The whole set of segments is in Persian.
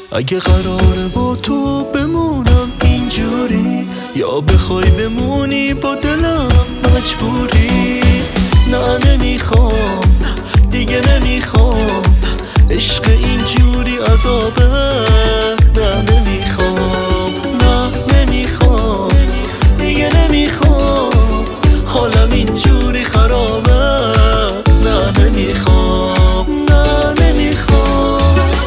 اگه قراره با تو بمونم اینجوری، یا بخوای بمونی با دلم مجبوری. نه نمیخوام، دیگه نمیخوام، عشق اینجوری عذابه. نه نمیخوام، نه نمیخوام، دیگه نمیخوام، حالم اینجوری خرابه. نه نمیخوام، نه نمیخوام.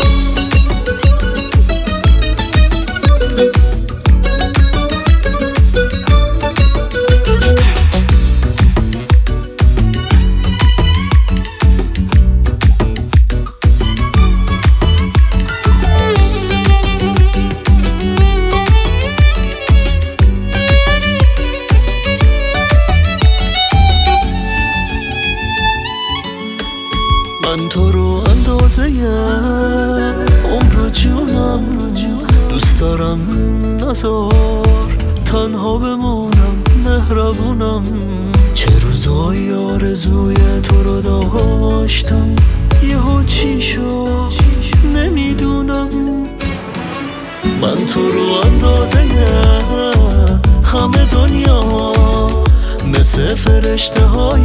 من تو رو اندازه عمر و جونم دوست دارم، نذار تنها بمونم، مهربونم. چه روزایی آرزوی تو رو داشتم، یهو چی شد نمیدونم. من تو رو اندازه همه دنیا مثل فرشته های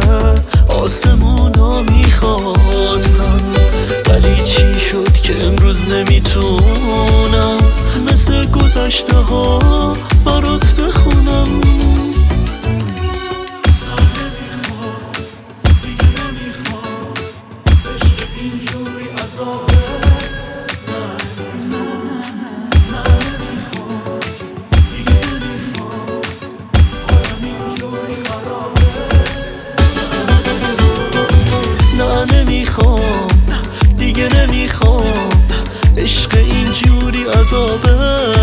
آسمونا میخواستم، ولی چی شد که امروز نمیتونم مثل گذشته ها برات بخونم. دیگه نمیخوام، عشق اینجوری عذابه. دیگه نمیخوام، عشق اینجوری عذابه.